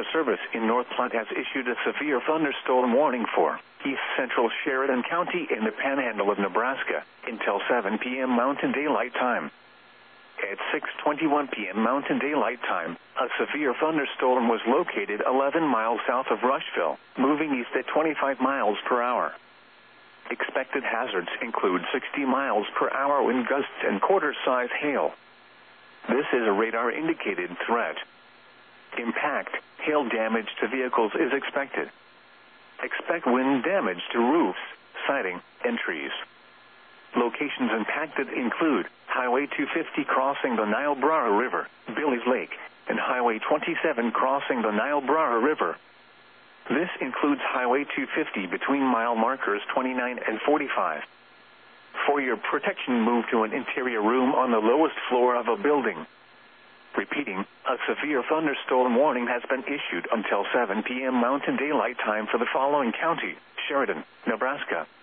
Service in North Platte has issued a severe thunderstorm warning for east central Sheridan County in the panhandle of Nebraska until 7 p.m. Mountain Daylight Time. At 6:21 p.m. Mountain Daylight Time, a severe thunderstorm was located 11 miles south of Rushville, moving east at 25 miles per hour. Expected hazards include 60 miles per hour wind gusts and quarter-size hail. This is a radar-indicated threat. Impact, hail damage to vehicles is expected. Expect wind damage to roofs, siding, and trees. Locations impacted include Highway 250 crossing the Niobrara River, Billy's Lake, and Highway 27 crossing the Niobrara River. This includes Highway 250 between mile markers 29 and 45. For your protection, move to an interior room on the lowest floor of a building. Repeating, a severe thunderstorm warning has been issued until 7 p.m. Mountain Daylight Time for the following county: Sheridan, Nebraska,